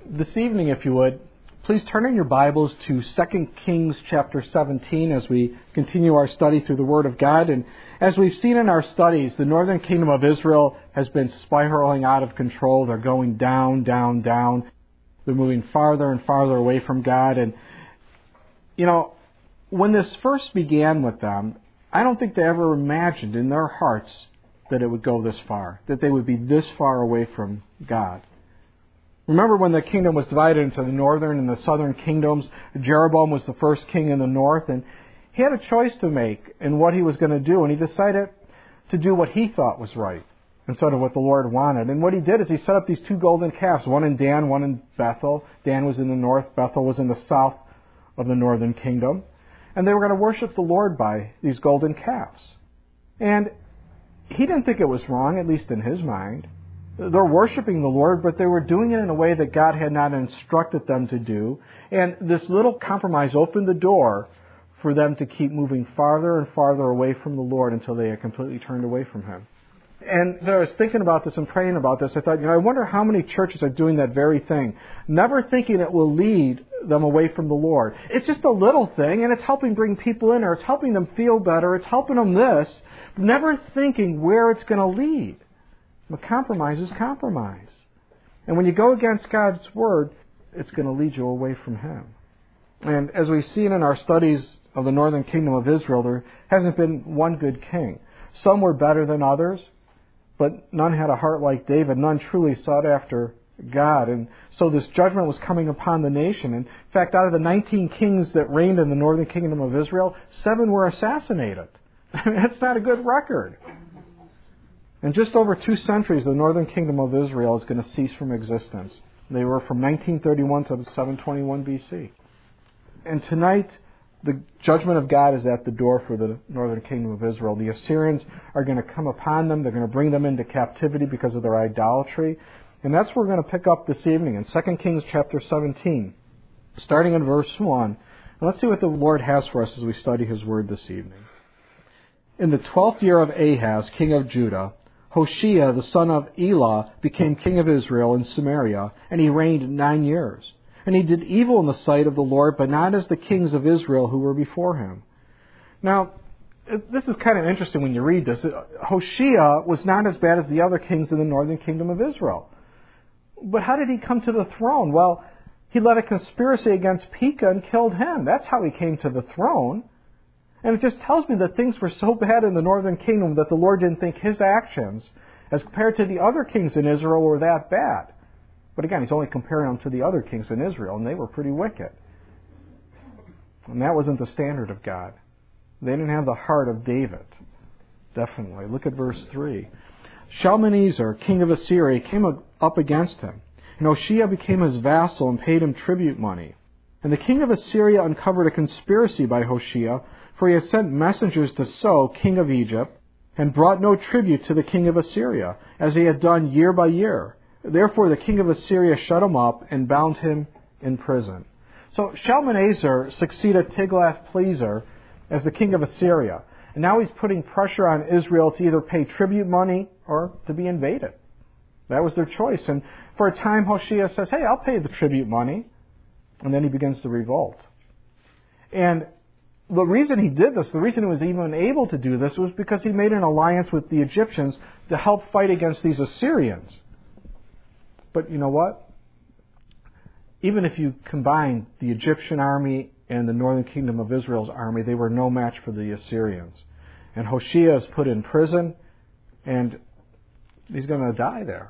This evening, if you would, please turn in your Bibles to 2 Kings chapter 17 as we continue our study through the Word of God. And as we've seen in our studies, the northern kingdom of Israel has been spiraling out of control. They're going down, down, down. They're moving farther and farther away from God. And, when this first began with them, I don't think they ever imagined in their hearts that it would go this far, that they would be this far away from God. Remember when the kingdom was divided into the northern and the southern kingdoms? Jeroboam was the first king in the north, and he had a choice to make in what he was going to do, and he decided to do what he thought was right instead of what the Lord wanted. And what he did is he set up these two golden calves, one in Dan, one in Bethel. Dan was in the north, Bethel was in the south of the northern kingdom. And they were going to worship the Lord by these golden calves. And he didn't think it was wrong, at least in his mind. They're worshiping the Lord, but they were doing it in a way that God had not instructed them to do. And this little compromise opened the door for them to keep moving farther and farther away from the Lord until they had completely turned away from Him. And as I was thinking about this and praying about this, I thought, I wonder how many churches are doing that very thing, never thinking it will lead them away from the Lord. It's just a little thing, and it's helping bring people in, or it's helping them feel better, it's helping them this, never thinking where it's going to lead. But compromise is compromise. And when you go against God's Word, it's going to lead you away from Him. And as we've seen in our studies of the northern kingdom of Israel, there hasn't been one good king. Some were better than others, but none had a heart like David. None truly sought after God. And so this judgment was coming upon the nation. In fact, out of the 19 kings that reigned in the northern kingdom of Israel, 7 were assassinated. That's not a good record. In just over 2 centuries, the northern kingdom of Israel is going to cease from existence. They were from 1931 to 721 BC. And tonight, the judgment of God is at the door for the northern kingdom of Israel. The Assyrians are going to come upon them. They're going to bring them into captivity because of their idolatry. And that's where we're going to pick up this evening in 2 Kings chapter 17, starting in verse 1. And let's see what the Lord has for us as we study His Word this evening. In the 12th year of Ahaz, king of Judah, Hoshea, the son of Elah, became king of Israel in Samaria, and he reigned 9 years. And he did evil in the sight of the Lord, but not as the kings of Israel who were before him. Now, this is kind of interesting when you read this. Hoshea was not as bad as the other kings in the northern kingdom of Israel. But how did he come to the throne? Well, he led a conspiracy against Pekah and killed him. That's how he came to the throne. And it just tells me that things were so bad in the northern kingdom that the Lord didn't think His actions, as compared to the other kings in Israel, were that bad. But again, He's only comparing them to the other kings in Israel, and they were pretty wicked. And that wasn't the standard of God. They didn't have the heart of David. Definitely. Look at verse 3. Shalmaneser, king of Assyria, came up against him. And Hoshea became his vassal and paid him tribute money. And the king of Assyria uncovered a conspiracy by Hoshea, for he had sent messengers to So, king of Egypt, and brought no tribute to the king of Assyria, as he had done year by year. Therefore the king of Assyria shut him up and bound him in prison. So Shalmaneser succeeded Tiglath-Pileser as the king of Assyria. And now he's putting pressure on Israel to either pay tribute money or to be invaded. That was their choice. And for a time, Hoshea says, hey, I'll pay the tribute money. And then he begins to revolt. And the reason he did this, the reason he was even able to do this, was because he made an alliance with the Egyptians to help fight against these Assyrians. But you know what? Even if you combine the Egyptian army and the northern kingdom of Israel's army, they were no match for the Assyrians. And Hoshea is put in prison, and he's going to die there.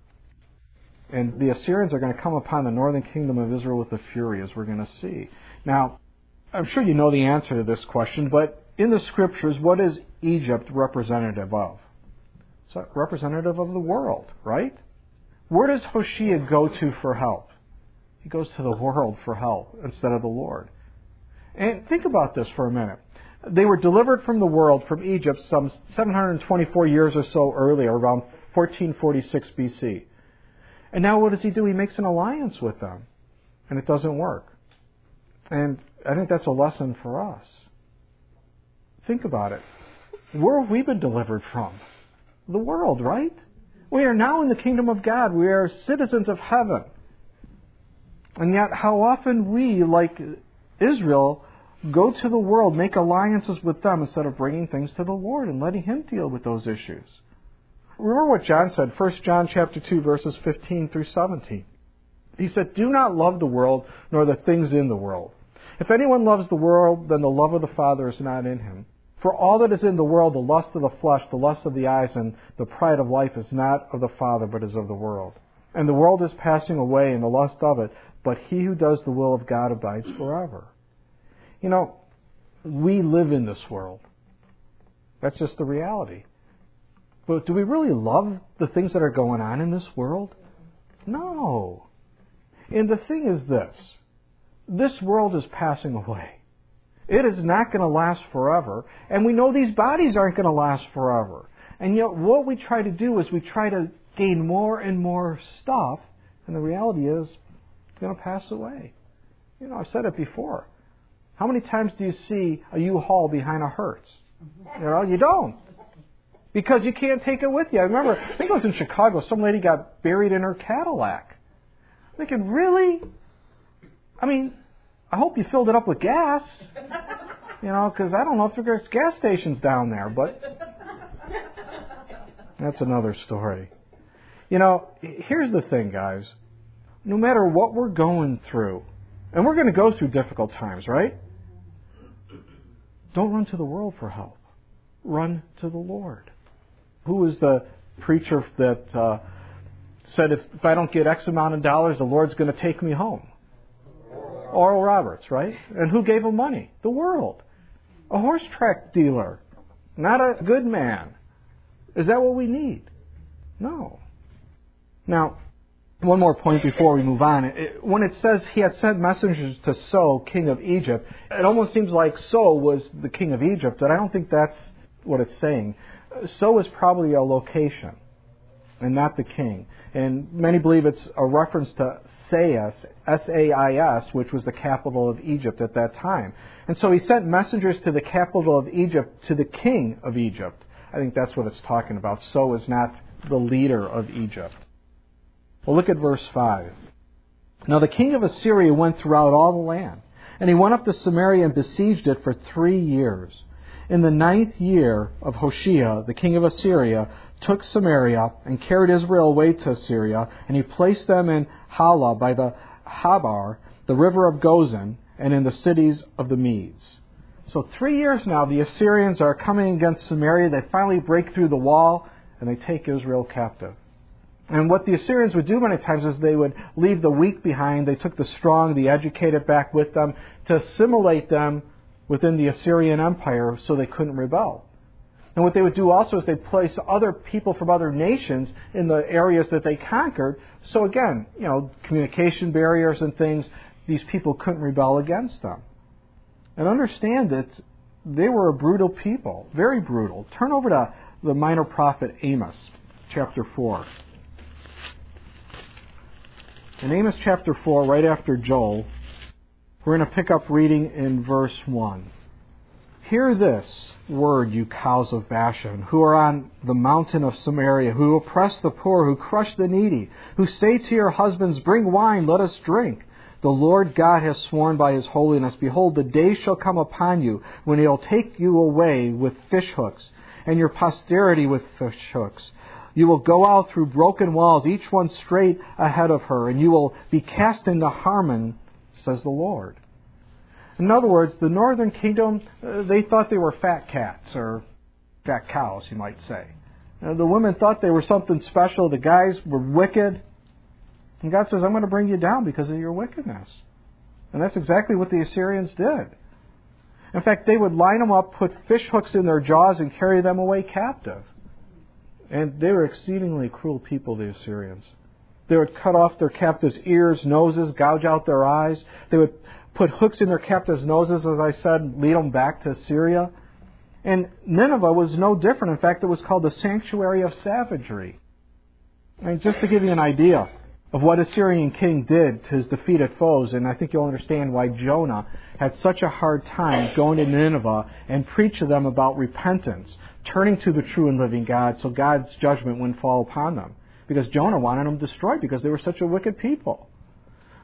And the Assyrians are going to come upon the northern kingdom of Israel with a fury, as we're going to see. Now, I'm sure you know the answer to this question, but in the Scriptures, what is Egypt representative of? It's representative of the world, right? Where does Hoshea go to for help? He goes to the world for help instead of the Lord. And think about this for a minute. They were delivered from the world, from Egypt, some 724 years or so earlier, around 1446 BC. And now what does he do? He makes an alliance with them. And it doesn't work. And I think that's a lesson for us. Think about it. Where have we been delivered from? The world, right? We are now in the kingdom of God. We are citizens of heaven. And yet how often we, like Israel, go to the world, make alliances with them instead of bringing things to the Lord and letting Him deal with those issues. Remember what John said, 1 John chapter 2, verses 15 through 17. He said, "Do not love the world, nor the things in the world. If anyone loves the world, then the love of the Father is not in him. For all that is in the world, the lust of the flesh, the lust of the eyes, and the pride of life is not of the Father, but is of the world. And the world is passing away, and the lust of it, but he who does the will of God abides forever." You know, we live in this world. That's just the reality. But do we really love the things that are going on in this world? No. And the thing is this world is passing away. It is not going to last forever. And we know these bodies aren't going to last forever. And yet what we try to do is we try to gain more and more stuff. And the reality is it's going to pass away. You know, I've said it before. How many times do you see a U-Haul behind a Hertz? You know, you don't. Because you can't take it with you. I remember, I think it was in Chicago, some lady got buried in her Cadillac. I'm thinking, really? I mean, I hope you filled it up with gas. You know, because I don't know if there's gas stations down there, but that's another story. You know, here's the thing, guys. No matter what we're going through, and we're going to go through difficult times, right? Don't run to the world for help. Run to the Lord. Who was the preacher that said, if I don't get X amount of dollars, the Lord's going to take me home? Oral Roberts, right? And who gave him money? The world. A horse track dealer. Not a good man. Is that what we need? No. Now, one more point before we move on. When it says he had sent messengers to So, king of Egypt, it almost seems like So was the king of Egypt, but I don't think that's what it's saying. So is probably a location and not the king. And many believe it's a reference to Sais, S-A-I-S, which was the capital of Egypt at that time. And so he sent messengers to the capital of Egypt, to the king of Egypt. I think that's what it's talking about. So is not the leader of Egypt. Well, look at verse 5. Now the king of Assyria went throughout all the land, and he went up to Samaria and besieged it for 3 years. In the 9th year of Hoshea, the king of Assyria took Samaria and carried Israel away to Assyria, and he placed them in Hala by the Habar, the river of Gozan, and in the cities of the Medes. So 3 years now, the Assyrians are coming against Samaria. They finally break through the wall, and they take Israel captive. And what the Assyrians would do many times is they would leave the weak behind. They took the strong, the educated back with them to assimilate them within the Assyrian Empire so they couldn't rebel. And what they would do also is they'd place other people from other nations in the areas that they conquered. So again, you know, communication barriers and things, these people couldn't rebel against them. And understand that they were a brutal people, very brutal. Turn over to the minor prophet Amos, chapter 4. In Amos chapter 4, right after Joel, we're going to pick up reading in verse 1. Hear this word, you cows of Bashan, who are on the mountain of Samaria, who oppress the poor, who crush the needy, who say to your husbands, bring wine, let us drink. The Lord God has sworn by His holiness, behold, the day shall come upon you when He'll take you away with fish hooks, and your posterity with fish hooks. You will go out through broken walls, each one straight ahead of her, and you will be cast into Harmon, says the Lord. In other words, the northern kingdom, they thought they were fat cats, or fat cows, you might say. The women thought they were something special. The guys were wicked. And God says, I'm going to bring you down because of your wickedness. And that's exactly what the Assyrians did. In fact, they would line them up, put fish hooks in their jaws, and carry them away captive. And they were exceedingly cruel people, the Assyrians. They would cut off their captives' ears, noses, gouge out their eyes. They would put hooks in their captives' noses, as I said, lead them back to Syria. And Nineveh was no different. In fact, it was called the sanctuary of savagery. And just to give you an idea of what Assyrian king did to his defeated foes, and I think you'll understand why Jonah had such a hard time going to Nineveh and preach to them about repentance, turning to the true and living God so God's judgment wouldn't fall upon them. Because Jonah wanted them destroyed because they were such a wicked people.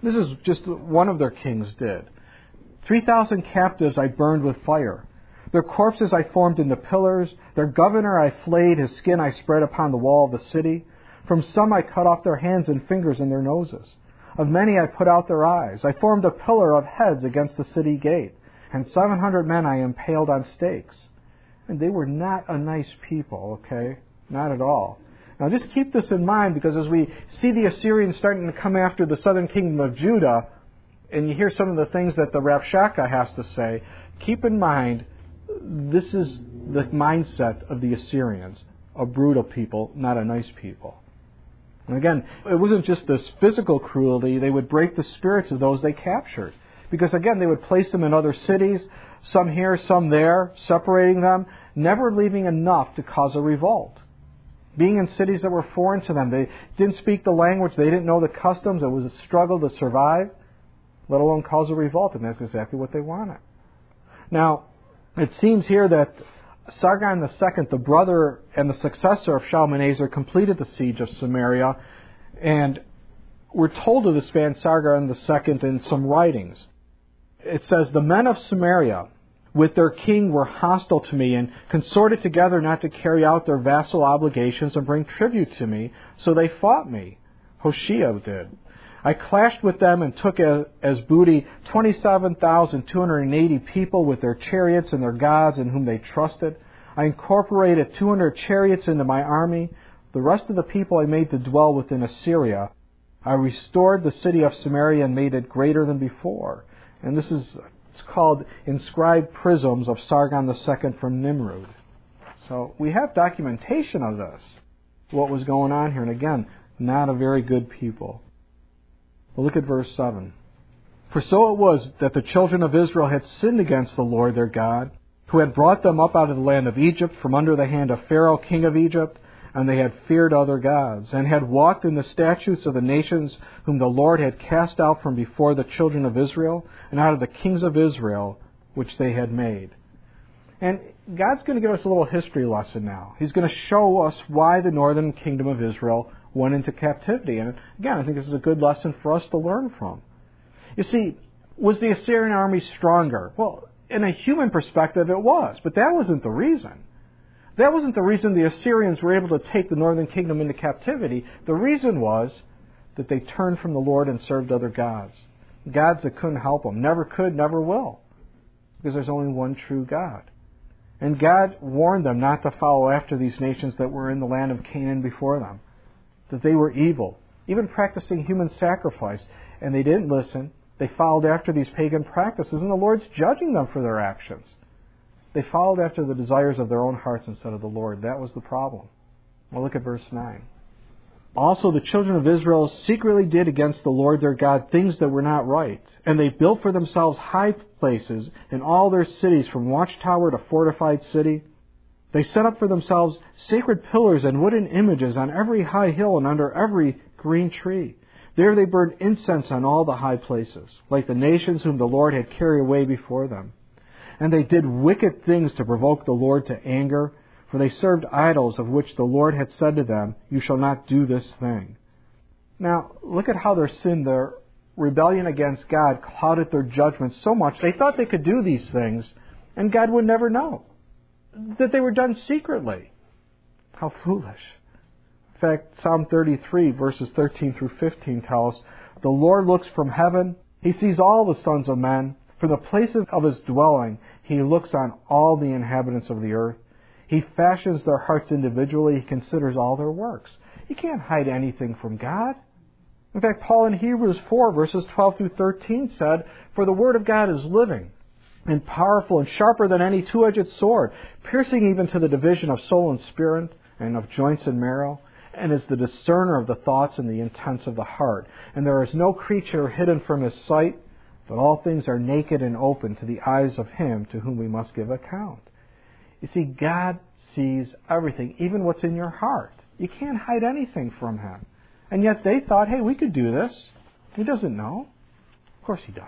This is just one of their kings did. 3,000 captives I burned with fire. Their corpses I formed into pillars. Their governor I flayed. His skin I spread upon the wall of the city. From some I cut off their hands and fingers and their noses. Of many I put out their eyes. I formed a pillar of heads against the city gate. And 700 men I impaled on stakes. And they were not a nice people, okay? Not at all. Now just keep this in mind, because as we see the Assyrians starting to come after the southern kingdom of Judah, and you hear some of the things that the Rabshakeh has to say, keep in mind, this is the mindset of the Assyrians. A brutal people, not a nice people. And again, it wasn't just this physical cruelty. They would break the spirits of those they captured. Because again, they would place them in other cities, some here, some there, separating them, never leaving enough to cause a revolt. Being in cities that were foreign to them, they didn't speak the language, they didn't know the customs, it was a struggle to survive, let alone cause a revolt, and that's exactly what they wanted. Now, it seems here that Sargon II, the brother and the successor of Shalmaneser, completed the siege of Samaria, and we're told of this man Sargon II in some writings. It says, the men of Samaria with their king were hostile to me and consorted together not to carry out their vassal obligations and bring tribute to me, so they fought me. Hoshea did. I clashed with them and took as booty 27,280 people with their chariots and their gods in whom they trusted. I incorporated 200 chariots into my army. The rest of the people I made to dwell within Assyria. I restored the city of Samaria and made it greater than before. And this is, it's called Inscribed Prisms of Sargon II from Nimrud. So we have documentation of this, what was going on here. And again, not a very good people. Well, look at verse 7. For so it was that the children of Israel had sinned against the Lord their God, who had brought them up out of the land of Egypt from under the hand of Pharaoh, king of Egypt, and they had feared other gods, and had walked in the statutes of the nations whom the Lord had cast out from before the children of Israel, and out of the kings of Israel, which they had made. And God's going to give us a little history lesson now. He's going to show us why the northern kingdom of Israel went into captivity. And again, I think this is a good lesson for us to learn from. You see, was the Assyrian army stronger? Well, in a human perspective, it was. But that wasn't the reason. That wasn't the reason the Assyrians were able to take the northern kingdom into captivity. The reason was that they turned from the Lord and served other gods. Gods that couldn't help them. Never could, never will. Because there's only one true God. And God warned them not to follow after these nations that were in the land of Canaan before them. That they were evil, even practicing human sacrifice. And they didn't listen. They followed after these pagan practices, and the Lord's judging them for their actions. They followed after the desires of their own hearts instead of the Lord. That was the problem. Well, look at verse 9. Also the children of Israel secretly did against the Lord their God things that were not right. And they built for themselves high places in all their cities, from watchtower to fortified city. They set up for themselves sacred pillars and wooden images on every high hill and under every green tree. There they burned incense on all the high places, like the nations whom the Lord had carried away before them. And they did wicked things to provoke the Lord to anger, for they served idols of which the Lord had said to them, you shall not do this thing. Now, look at how their sin, their rebellion against God, clouded their judgment so much they thought they could do these things, and God would never know. That they were done secretly. How foolish. In fact, Psalm 33, verses 13 through 15 tell us, the Lord looks from heaven, He sees all the sons of men. From the places of His dwelling, He looks on all the inhabitants of the earth. He fashions their hearts individually. He considers all their works. You can't hide anything from God. In fact, Paul in Hebrews 4, verses 12 through 13 said, for the Word of God is living and powerful and sharper than any two-edged sword, piercing even to the division of soul and spirit and of joints and marrow, and is the discerner of the thoughts and the intents of the heart. And there is no creature hidden from His sight, but all things are naked and open to the eyes of Him to whom we must give account. You see, God sees everything, even what's in your heart. You can't hide anything from Him. And yet they thought, hey, we could do this. He doesn't know. Of course He does.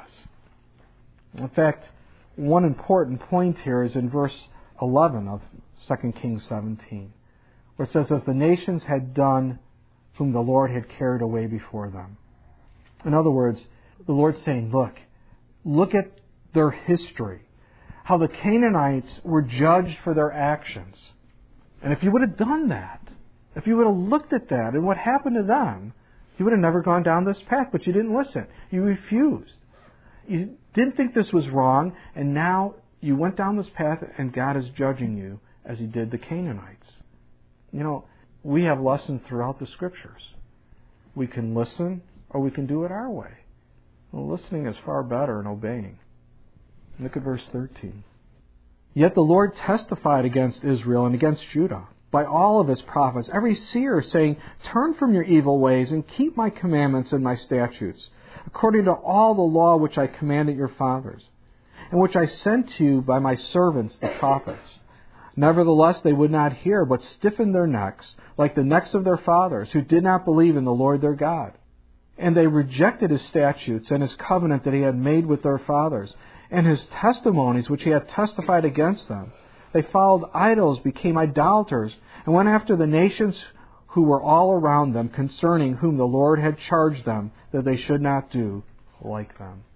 In fact, one important point here is in verse 11 of 2 Kings 17, where it says, as the nations had done whom the Lord had carried away before them. In other words, the Lord's saying, look at their history. How the Canaanites were judged for their actions. And if you would have done that, if you would have looked at that and what happened to them, you would have never gone down this path, but you didn't listen. You refused. You didn't think this was wrong, and now you went down this path and God is judging you as He did the Canaanites. We have lessons throughout the Scriptures. We can listen or we can do it our way. Well, listening is far better than obeying. Look at verse 13. Yet the Lord testified against Israel and against Judah by all of His prophets, every seer, saying, Turn from your evil ways and keep my commandments and my statutes, according to all the law which I commanded your fathers, and which I sent to you by my servants the prophets. Nevertheless they would not hear, but stiffened their necks, like the necks of their fathers, who did not believe in the Lord their God. And they rejected His statutes and His covenant that He had made with their fathers, and His testimonies which He had testified against them. They followed idols, became idolaters, and went after the nations who were all around them, concerning whom the Lord had charged them that they should not do like them.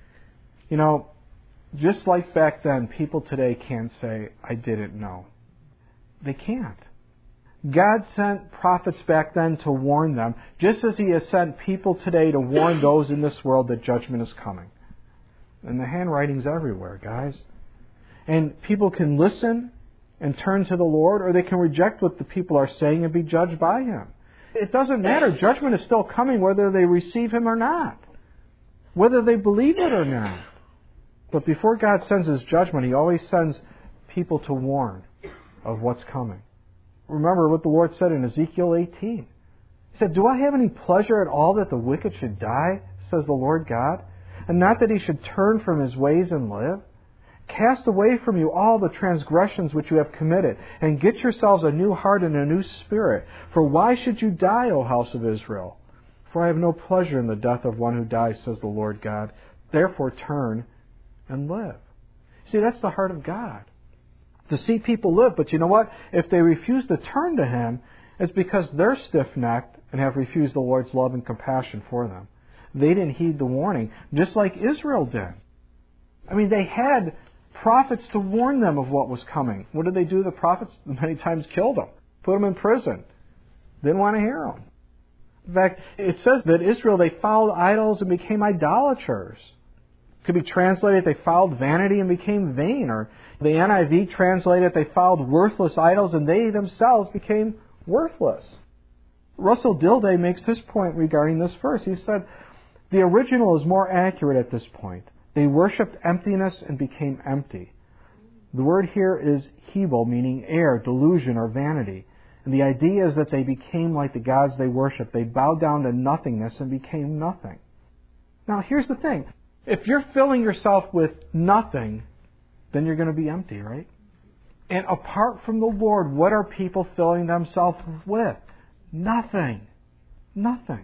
Just like back then, people today can't say, I didn't know. They can't. God sent prophets back then to warn them, just as He has sent people today to warn those in this world that judgment is coming. And the handwriting's everywhere, guys. And people can listen and turn to the Lord, or they can reject what the people are saying and be judged by Him. It doesn't matter. Judgment is still coming whether they receive Him or not, whether they believe it or not. But before God sends His judgment, He always sends people to warn of what's coming. Remember what the Lord said in Ezekiel 18. He said, Do I have any pleasure at all that the wicked should die, says the Lord God, and not that he should turn from his ways and live? Cast away from you all the transgressions which you have committed, and get yourselves a new heart and a new spirit. For why should you die, O house of Israel? For I have no pleasure in the death of one who dies, says the Lord God. Therefore turn and live. See, that's the heart of God. To see people live. But you know what? If they refuse to turn to Him, it's because they're stiff-necked and have refused the Lord's love and compassion for them. They didn't heed the warning, just like Israel did. They had prophets to warn them of what was coming. What did they do? The prophets many times killed them, put them in prison. Didn't want to hear them. In fact, it says that Israel, they followed idols and became idolaters. Could be translated, they followed vanity and became vain. Or the NIV translated, they followed worthless idols and they themselves became worthless. Russell Dilday makes this point regarding this verse. He said, the original is more accurate at this point. They worshipped emptiness and became empty. The word here is hebel, meaning air, delusion, or vanity. And the idea is that they became like the gods they worshiped. They bowed down to nothingness and became nothing. Now, here's the thing. If you're filling yourself with nothing, then you're going to be empty, right? And apart from the Lord, what are people filling themselves with? Nothing. Nothing.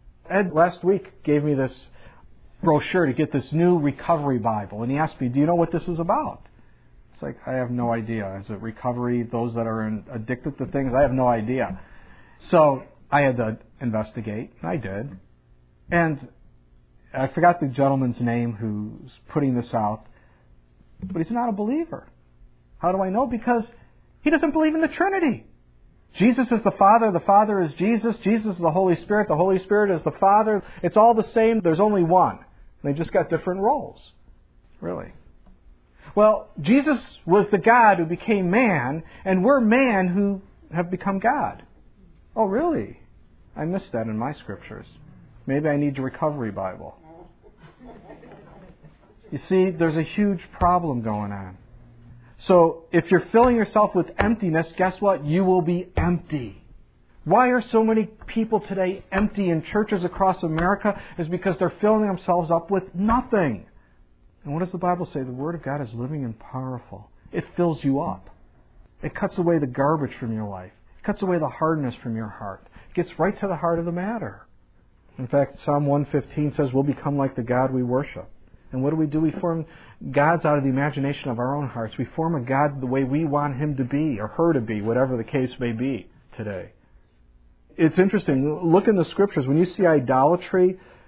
Ed last week gave me this brochure to get this new recovery Bible. And he asked me, do you know what this is about? It's like, I have no idea. Is it recovery, those that are addicted to things? I have no idea. So I had to investigate, and I did. And I forgot the gentleman's name who's putting this out, but he's not a believer. How do I know? Because he doesn't believe in the Trinity. Jesus is the Father is Jesus is the Holy Spirit is the Father. It's all the same, there's only one. They just got different roles. Really. Well, Jesus was the God who became man, and we're man who have become God. Oh, really? I missed that in my scriptures. Maybe I need your recovery Bible. You see, there's a huge problem going on. So, if you're filling yourself with emptiness, guess what? You will be empty. Why are so many people today empty in churches across America? Is because they're filling themselves up with nothing. And what does the Bible say? The Word of God is living and powerful. It fills you up. It cuts away the garbage from your life. It cuts away the hardness from your heart. It gets right to the heart of the matter. In fact, Psalm 115 says we'll become like the God we worship. And what do? We form gods out of the imagination of our own hearts. We form a God the way we want Him to be, or her to be, whatever the case may be today. It's interesting. Look in the Scriptures. When you see idolatry,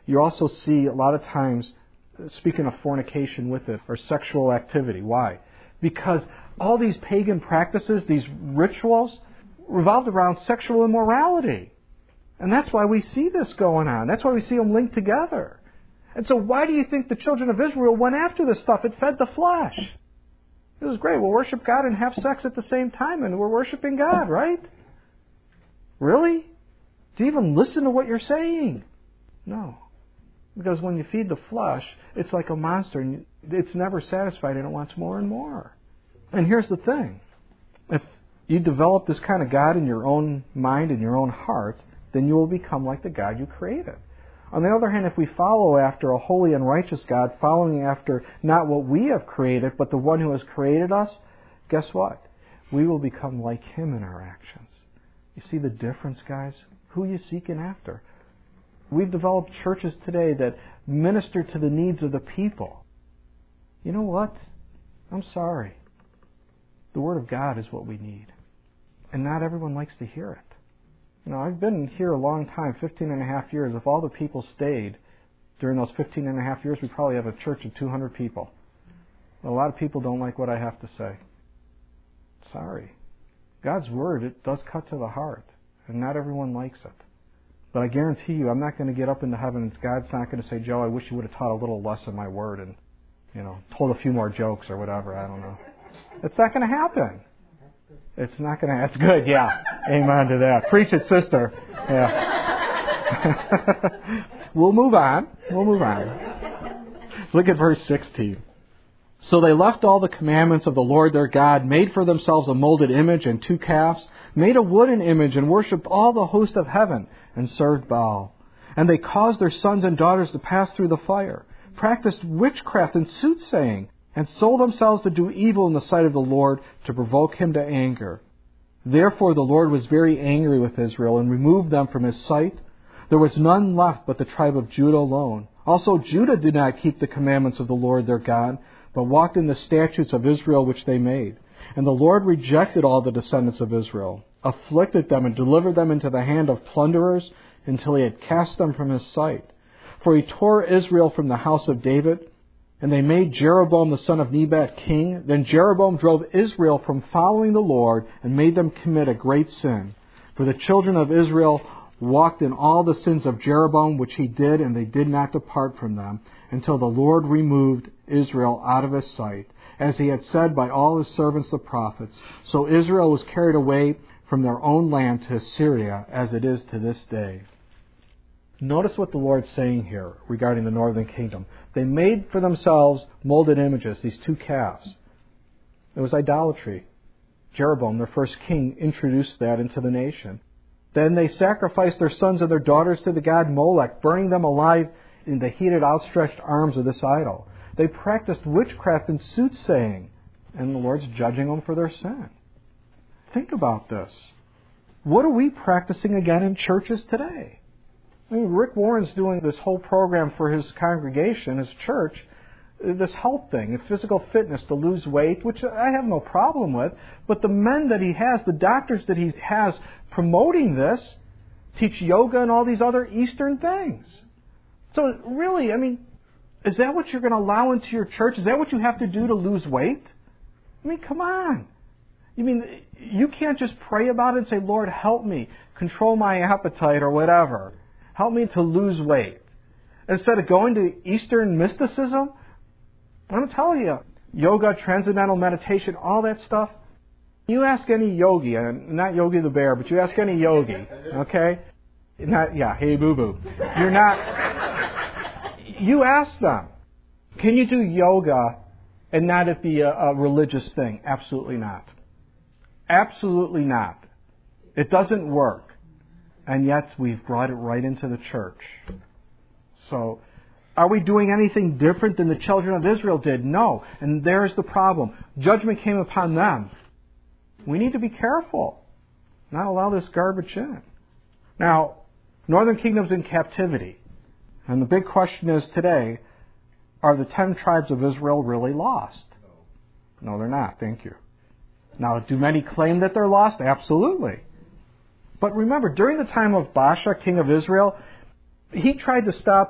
you also see a lot of times, speaking of fornication with it, or sexual activity. Why? Because all these pagan practices, these rituals, revolved around sexual immorality. And that's why we see this going on. That's why we see them linked together. And so why do you think the children of Israel went after this stuff? It fed the flesh. It was great. We'll worship God and have sex at the same time, and we're worshiping God, right? Really? Do you even listen to what you're saying? No. Because when you feed the flesh, it's like a monster, and it's never satisfied, and it wants more and more. And here's the thing. If you develop this kind of God in your own mind and your own heart, then you will become like the God you created. On the other hand, if we follow after a holy and righteous God, following after not what we have created, but the one who has created us, guess what? We will become like Him in our actions. You see the difference, guys? Who are you seeking after? We've developed churches today that minister to the needs of the people. You know what? I'm sorry. The Word of God is what we need. And not everyone likes to hear it. You know, I've been here a long time, 15 and a half years. If all the people stayed during those 15 and a half years, we probably have a church of 200 people. A lot of people don't like what I have to say. Sorry. God's Word, it does cut to the heart. And not everyone likes it. But I guarantee you, I'm not going to get up into heaven and God's not going to say, Joe, I wish you would have taught a little less of my Word and, told a few more jokes or whatever. I don't know. It's not going to happen. It's not going to. That's good, yeah. Amen to that. Preach it, sister. Yeah. We'll move on. Look at verse 16. So they left all the commandments of the Lord their God, made for themselves a molded image and 2 calves, made a wooden image and worshipped all the host of heaven and served Baal. And they caused their sons and daughters to pass through the fire, practiced witchcraft and soothsaying, and sold themselves to do evil in the sight of the Lord to provoke Him to anger. Therefore the Lord was very angry with Israel and removed them from His sight. There was none left but the tribe of Judah alone. Also Judah did not keep the commandments of the Lord their God, but walked in the statutes of Israel which they made. And the Lord rejected all the descendants of Israel, afflicted them and delivered them into the hand of plunderers until He had cast them from His sight. For He tore Israel from the house of David, and they made Jeroboam the son of Nebat king. Then Jeroboam drove Israel from following the Lord and made them commit a great sin. For the children of Israel walked in all the sins of Jeroboam, which he did, and they did not depart from them, until the Lord removed Israel out of His sight, as He had said by all His servants the prophets. So Israel was carried away from their own land to Assyria, as it is to this day. Notice what the Lord's saying here regarding the northern kingdom. They made for themselves molded images, these 2 calves. It was idolatry. Jeroboam, their first king, introduced that into the nation. Then they sacrificed their sons and their daughters to the god Molech, burning them alive in the heated outstretched arms of this idol. They practiced witchcraft and soothsaying, and the Lord's judging them for their sin. Think about this. What are we practicing again in churches today? I mean, Rick Warren's doing this whole program for his congregation, his church, this health thing, physical fitness to lose weight, which I have no problem with. But the men that he has, the doctors that he has promoting this, teach yoga and all these other Eastern things. So really, I mean, is that what you're going to allow into your church? Is that what you have to do to lose weight? I mean, come on. You mean, you can't just pray about it and say, Lord, help me control my appetite or whatever. Help me to lose weight. Instead of going to Eastern mysticism, I'm going to tell you, yoga, transcendental meditation, all that stuff. You ask any yogi, not Yogi the Bear, but you ask any yogi, okay? Hey boo boo. You ask them, can you do yoga and not it be a religious thing? Absolutely not. Absolutely not. It doesn't work. And yet we've brought it right into the church. So, are we doing anything different than the children of Israel did? No. And there's the problem. Judgment came upon them. We need to be careful. Not allow this garbage in. Now, Northern Kingdom's in captivity. And the big question is today, are the 10 tribes of Israel really lost? No, they're not. Thank you. Now, do many claim that they're lost? Absolutely. But remember, during the time of Baasha, king of Israel, he tried to stop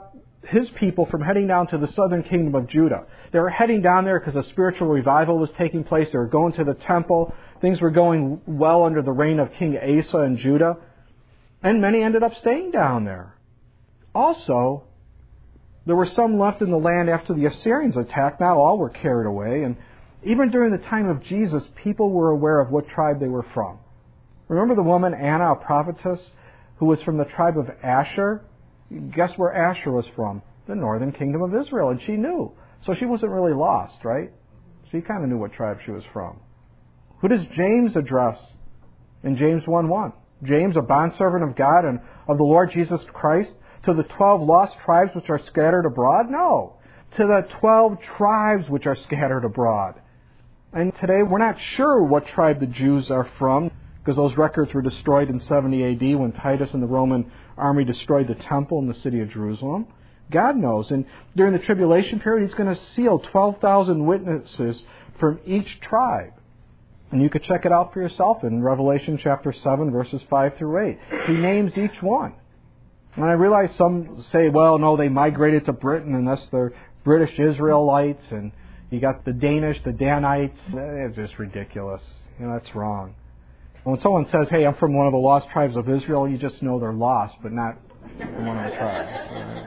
his people from heading down to the southern kingdom of Judah. They were heading down there because a spiritual revival was taking place. They were going to the temple. Things were going well under the reign of King Asa in Judah. And many ended up staying down there. Also, there were some left in the land after the Assyrians attacked. Not all were carried away. And even during the time of Jesus, people were aware of what tribe they were from. Remember the woman Anna, a prophetess, who was from the tribe of Asher? Guess where Asher was from? The northern kingdom of Israel, and she knew. So she wasn't really lost, right? She kind of knew what tribe she was from. Who does James address in James 1:1? James, a bondservant of God and of the Lord Jesus Christ, to the 12 lost tribes which are scattered abroad? No. To the 12 tribes which are scattered abroad. And today we're not sure what tribe the Jews are from, because those records were destroyed in 70 AD when Titus and the Roman army destroyed the temple in the city of Jerusalem. God knows. And during the tribulation period, He's going to seal 12,000 witnesses from each tribe. And you could check it out for yourself in Revelation chapter 7, verses 5 through 8. He names each one. And I realize some say, well, no, they migrated to Britain, and thus they're British Israelites, and you got the Danish, the Danites. It's just ridiculous. That's wrong. When someone says, hey, I'm from one of the lost tribes of Israel, you just know they're lost, but not from one of the tribes.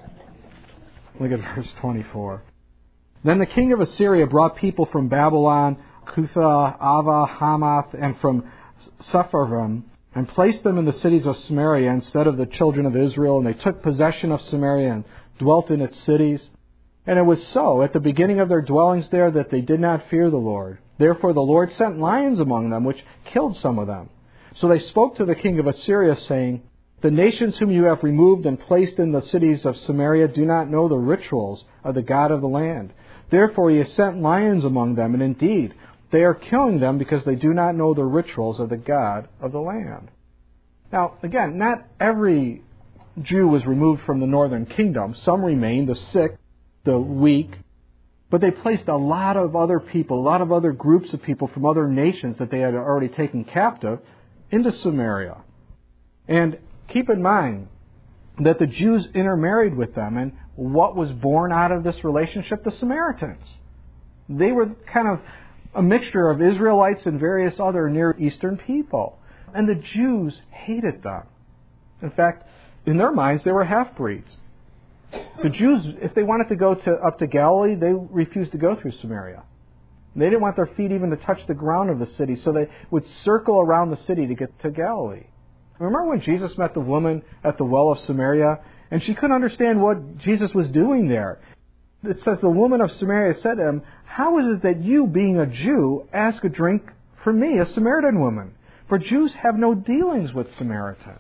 Look at verse 24. Then the king of Assyria brought people from Babylon, Cutha, Ava, Hamath, and from Sepharvaim, and placed them in the cities of Samaria instead of the children of Israel, and they took possession of Samaria and dwelt in its cities. And it was so, at the beginning of their dwellings there, that they did not fear the Lord. Therefore the Lord sent lions among them, which killed some of them. So they spoke to the king of Assyria, saying, the nations whom you have removed and placed in the cities of Samaria do not know the rituals of the God of the land. Therefore He has sent lions among them, and indeed they are killing them because they do not know the rituals of the God of the land. Now, again, not every Jew was removed from the northern kingdom. Some remained, the sick, the weak. But they placed a lot of other people, a lot of other groups of people from other nations that they had already taken captive into Samaria. And keep in mind that the Jews intermarried with them. And what was born out of this relationship? The Samaritans. They were kind of a mixture of Israelites and various other Near Eastern people. And the Jews hated them. In fact, in their minds, they were half-breeds. The Jews, if they wanted to go up to Galilee, they refused to go through Samaria. They didn't want their feet even to touch the ground of the city, so they would circle around the city to get to Galilee. Remember when Jesus met the woman at the well of Samaria, and she couldn't understand what Jesus was doing there? It says the woman of Samaria said to him, how is it that you, being a Jew, ask a drink from me, a Samaritan woman? For Jews have no dealings with Samaritans.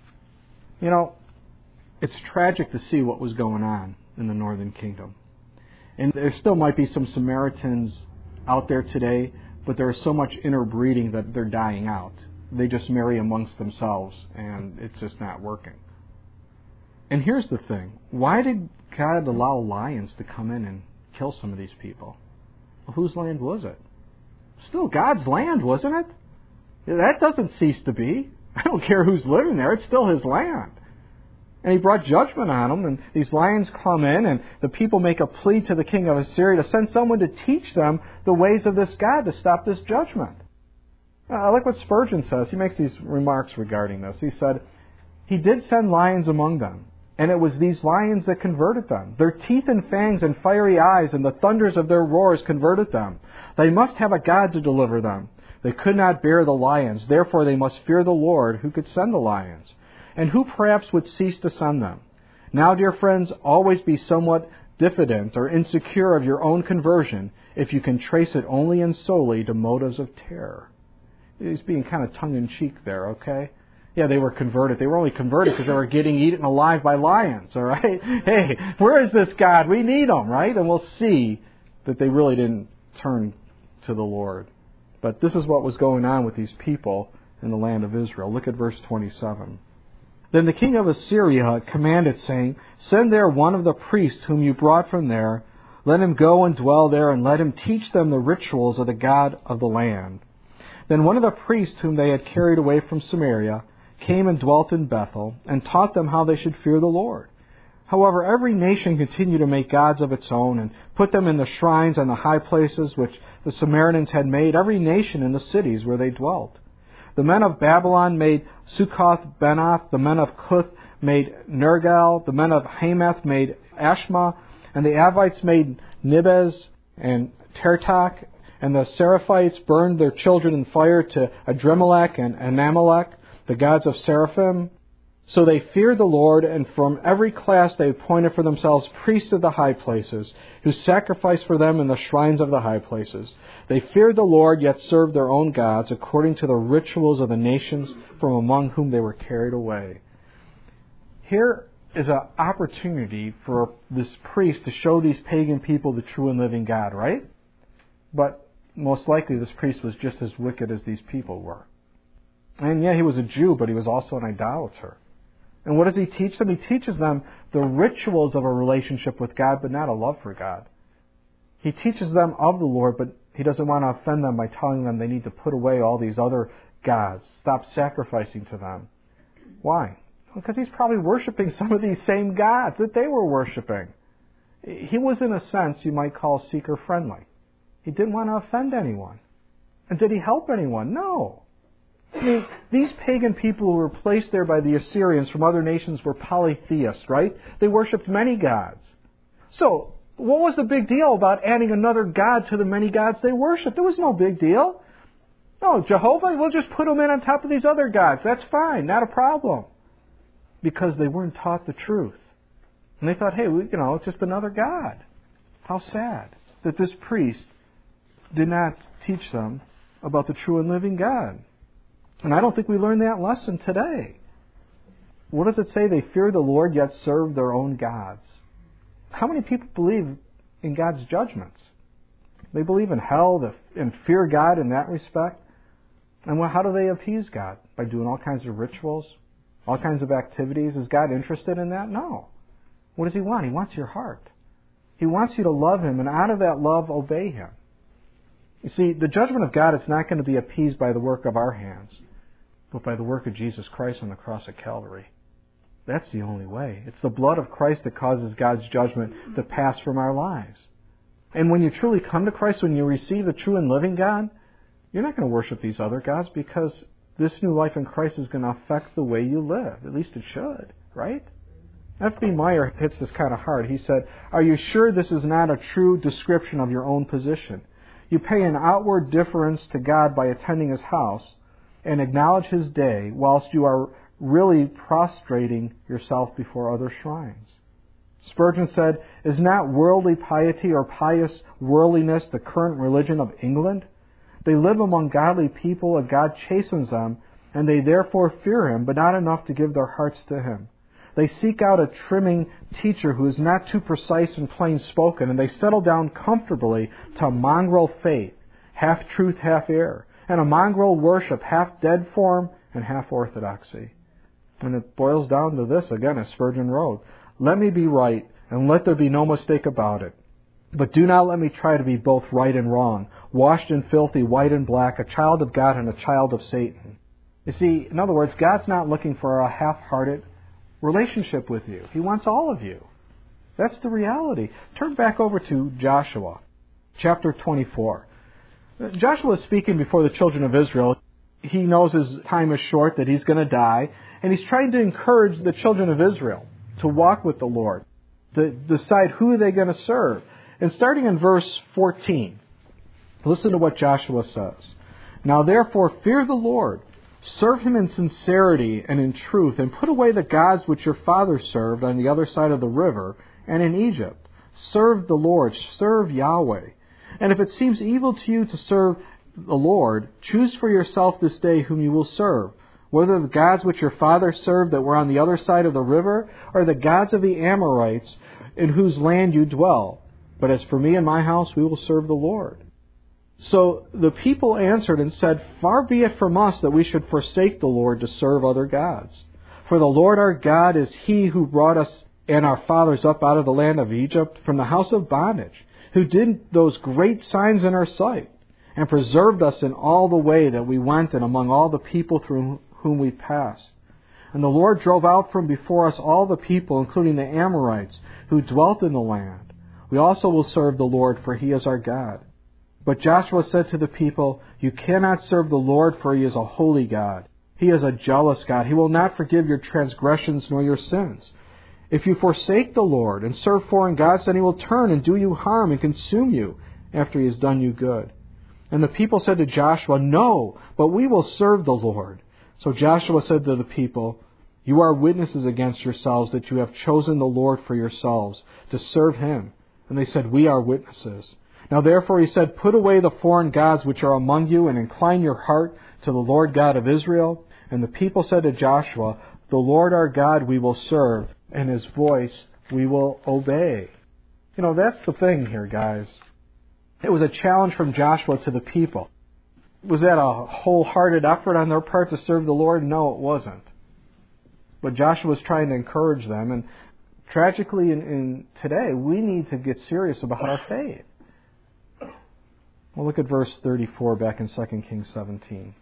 It's tragic to see what was going on in the northern kingdom. And there still might be some Samaritans out there today, but there is so much interbreeding that they're dying out. They just marry amongst themselves, and it's just not working. And here's the thing. Why did God allow lions to come in and kill some of these people? Well, whose land was it? Still God's land, wasn't it? That doesn't cease to be. I don't care who's living there. It's still His land. And He brought judgment on them, and these lions come in, and the people make a plea to the king of Assyria to send someone to teach them the ways of this God to stop this judgment. I like what Spurgeon says. He makes these remarks regarding this. He said, He did send lions among them, and it was these lions that converted them. Their teeth and fangs and fiery eyes and the thunders of their roars converted them. They must have a God to deliver them. They could not bear the lions. Therefore they must fear the Lord who could send the lions, and who perhaps would cease to send them. Now, dear friends, always be somewhat diffident or insecure of your own conversion if you can trace it only and solely to motives of terror. He's being kind of tongue-in-cheek there, okay? Yeah, they were converted. They were only converted because they were getting eaten alive by lions, all right? Hey, where is this God? We need Him, right? And we'll see that they really didn't turn to the Lord. But this is what was going on with these people in the land of Israel. Look at verse 27. Then the king of Assyria commanded, saying, send there one of the priests whom you brought from there. Let him go and dwell there, and let him teach them the rituals of the God of the land. Then one of the priests whom they had carried away from Samaria came and dwelt in Bethel, and taught them how they should fear the Lord, However, every nation continued to make gods of its own and put them in the shrines and the high places which the Samaritans had made, every nation in the cities where they dwelt. The men of Babylon made Succoth-Benoth, the men of Cuth made Nergal, the men of Hamath made Ashma, and the Avites made Nibez and Tertak, and the Seraphites burned their children in fire to Adremelech and Anamelech, the gods of Seraphim. So they feared the Lord, and from every class they appointed for themselves priests of the high places, who sacrificed for them in the shrines of the high places. They feared the Lord, yet served their own gods, according to the rituals of the nations from among whom they were carried away. Here is an opportunity for this priest to show these pagan people the true and living God, right? But most likely this priest was just as wicked as these people were. And yeah, he was a Jew, but he was also an idolater. And what does he teach them? He teaches them the rituals of a relationship with God, but not a love for God. He teaches them of the Lord, but he doesn't want to offend them by telling them they need to put away all these other gods, stop sacrificing to them. Why? Because he's probably worshiping some of these same gods that they were worshiping. He was, in a sense, you might call seeker-friendly. He didn't want to offend anyone. And did he help anyone? No. I mean, these pagan people who were placed there by the Assyrians from other nations were polytheists, right? They worshipped many gods. So, what was the big deal about adding another god to the many gods they worshipped? There was no big deal. No, Jehovah, we'll just put him in on top of these other gods. That's fine, not a problem. Because they weren't taught the truth. And they thought, hey, it's just another god. How sad that this priest did not teach them about the true and living God. And I don't think we learn that lesson today. What does it say? They fear the Lord, yet serve their own gods. How many people believe in God's judgments? They believe in hell and fear God in that respect. And how do they appease God? By doing all kinds of rituals, all kinds of activities. Is God interested in that? No. What does He want? He wants your heart. He wants you to love Him, and out of that love, obey Him. You see, the judgment of God is not going to be appeased by the work of our hands, but by the work of Jesus Christ on the cross of Calvary. That's the only way. It's the blood of Christ that causes God's judgment to pass from our lives. And when you truly come to Christ, when you receive the true and living God, you're not going to worship these other gods, because this new life in Christ is going to affect the way you live. At least it should, right? F.B. Meyer hits this kind of hard. He said, "Are you sure this is not a true description of your own position? You pay an outward deference to God by attending His house and acknowledge His day, whilst you are really prostrating yourself before other shrines." Spurgeon said, "Is not worldly piety or pious worldliness the current religion of England? They live among godly people, and God chastens them, and they therefore fear Him, but not enough to give their hearts to Him. They seek out a trimming teacher who is not too precise and plain spoken, and they settle down comfortably to a mongrel faith, half truth, half error, and a mongrel worship, half dead form and half orthodoxy." And it boils down to this, again, as Spurgeon wrote, "Let me be right, and let there be no mistake about it. But do not let me try to be both right and wrong, washed and filthy, white and black, a child of God and a child of Satan." You see, in other words, God's not looking for a half-hearted relationship with you. He wants all of you. That's the reality. Turn back over to Joshua, chapter 24. Joshua is speaking before the children of Israel. He knows his time is short, that he's going to die, and he's trying to encourage the children of Israel to walk with the Lord, to decide who they're going to serve. And starting in verse 14, listen to what Joshua says. "Now therefore fear the Lord, serve Him in sincerity and in truth, and put away the gods which your fathers served on the other side of the river and in Egypt. Serve the Lord, serve Yahweh. And if it seems evil to you to serve the Lord, choose for yourself this day whom you will serve, whether the gods which your fathers served that were on the other side of the river, or the gods of the Amorites in whose land you dwell. But as for me and my house, we will serve the Lord." So the people answered and said, "Far be it from us that we should forsake the Lord to serve other gods. For the Lord our God is He who brought us and our fathers up out of the land of Egypt, from the house of bondage, who did those great signs in our sight, and preserved us in all the way that we went and among all the people through whom we passed. And the Lord drove out from before us all the people, including the Amorites, who dwelt in the land. We also will serve the Lord, for He is our God. But Joshua said to the people, You cannot serve the Lord, for He is a holy God. He is a jealous God. He will not forgive your transgressions nor your sins. If you forsake the Lord and serve foreign gods, then He will turn and do you harm and consume you after He has done you good. And the people said to Joshua, No, but we will serve the Lord. So Joshua said to the people, You are witnesses against yourselves that you have chosen the Lord for yourselves to serve Him. And they said, We are witnesses. Now therefore he said, Put away the foreign gods which are among you, and incline your heart to the Lord God of Israel. And the people said to Joshua, The Lord our God we will serve, and His voice we will obey. You know, that's the thing here, guys. It was a challenge from Joshua to the people. Was that a wholehearted effort on their part to serve the Lord? No, it wasn't. But Joshua was trying to encourage them. And tragically, in today, we need to get serious about our faith. Well, look at verse 34 back in 2 Kings 17.